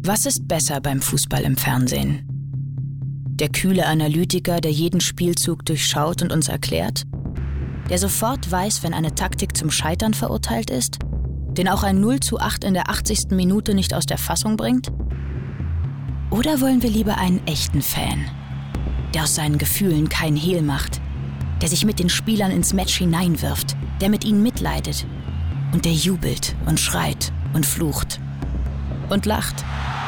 Was ist besser beim Fußball im Fernsehen? Der kühle Analytiker, der jeden Spielzug durchschaut und uns erklärt? Der sofort weiß, wenn eine Taktik zum Scheitern verurteilt ist? Den auch ein 0:8 in der 80. Minute nicht aus der Fassung bringt? Oder wollen wir lieber einen echten Fan, der aus seinen Gefühlen kein Hehl macht, der sich mit den Spielern ins Match hineinwirft, der mit ihnen mitleidet und der jubelt und schreit und flucht und lacht